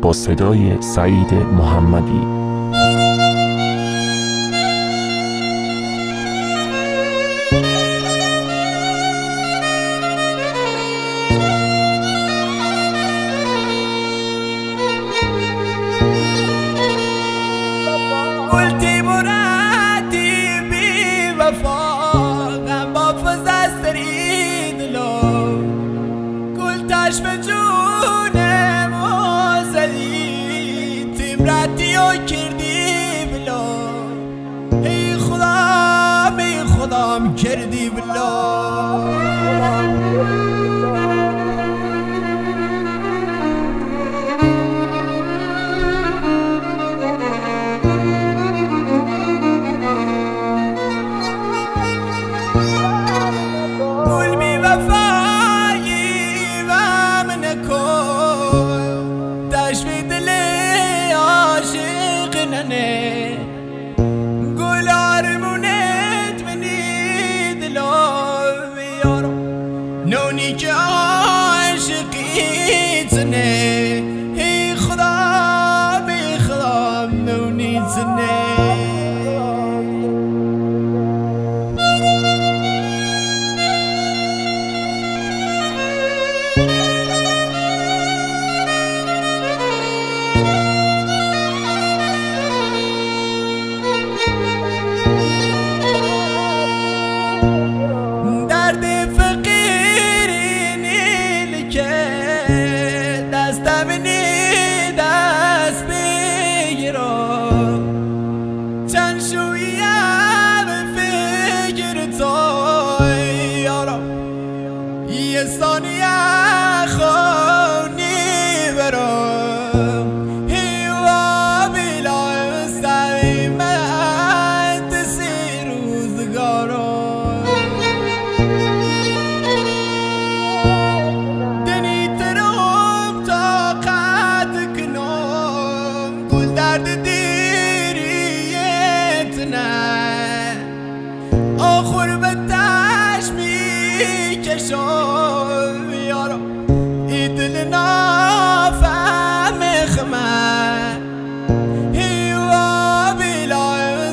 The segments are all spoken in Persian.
با صدای سعید محمدی. قلتی مرادی بی وفا غم بافز از سرید لو گلتاش به جونم و زدی تیمراتی و کردی بلو ای خدام کردی بلو گل آرمونت منی دلو یارو نونی که عاشقی تنه ای خدا نونی تنه ثانیه خونی برم هیوا بلا سعیمت سی روزگارم دنی ترم طاقت کنم گل درد دیریت نه آخر به تش می کشم دل نافهم خمه هیوا بلا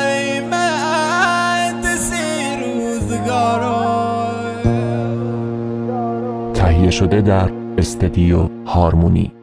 سعیمت سی روزگارم. تهیه شده در استدیو هارمونی.